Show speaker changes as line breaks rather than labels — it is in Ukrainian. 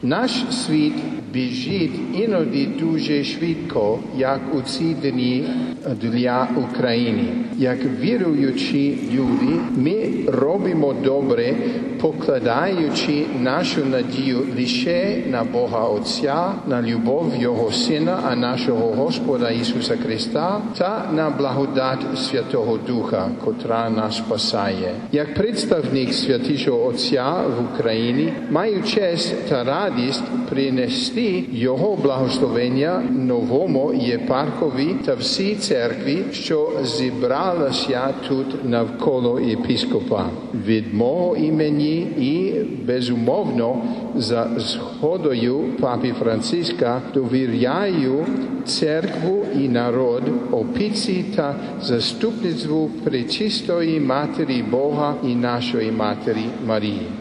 Наш світ біжить іноді дуже швидко, як у ці дні для України. Як віруючі люди, ми робимо добре, покладаючи нашу надію лише на Бога Отця, на любов Його Сина, а нашого Господа Ісуса Христа, та на благодать Святого Духа, котра нас спасає. Як представник Святішого Отця в Україні, маю честь та радість принести Його благословення новому єпархові та всій церкві, що зібралася тут навколо єпископа. Від мого імені і, безумовно, за згодою Папи Франциска довіряю церкву і народ опіці та заступництву Пречистої Матері Бога і нашої Матері Марії.